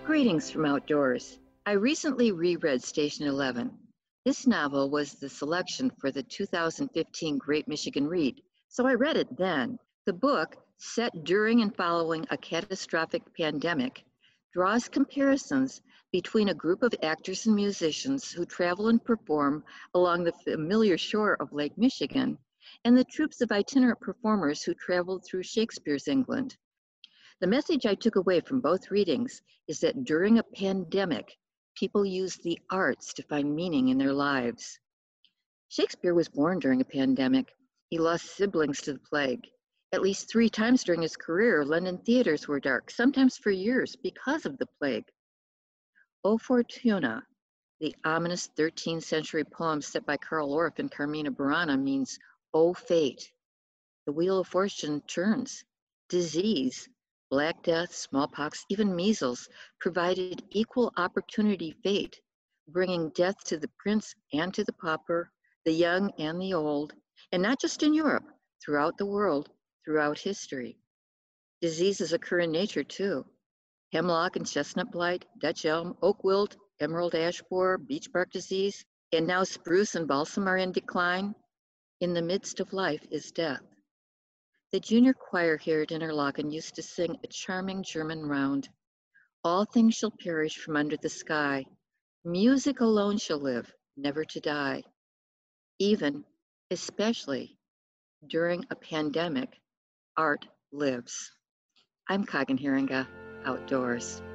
Greetings from outdoors. I recently reread Station 11. This novel was the selection for the 2015 Great Michigan Read, so I read it then. The book, set during and following a catastrophic pandemic, draws comparisons between a group of actors and musicians who travel and perform along the familiar shore of Lake Michigan and the troops of itinerant performers who traveled through Shakespeare's England. The message I took away from both readings is that during a pandemic, people use the arts to find meaning in their lives. Shakespeare was born during a pandemic. He lost siblings to the plague. At least 3 times during his career, London theaters were dark, sometimes for years, because of the plague. O Fortuna, the ominous 13th century poem set by Karl Orff and Carmina Burana, means, O fate. The wheel of fortune turns. Disease, Black Death, smallpox, even measles, provided equal opportunity fate, bringing death to the prince and to the pauper, the young and the old, and not just in Europe, throughout the world, throughout history. Diseases occur in nature too. Hemlock and chestnut blight, Dutch elm, oak wilt, emerald ash borer, beech bark disease, and now spruce and balsam are in decline. In the midst of life is death. The junior choir here at Interlaken used to sing a charming German round. All things shall perish from under the sky. Music alone shall live, never to die. Even, especially, during a pandemic, art lives. I'm Kagan Haringa, outdoors.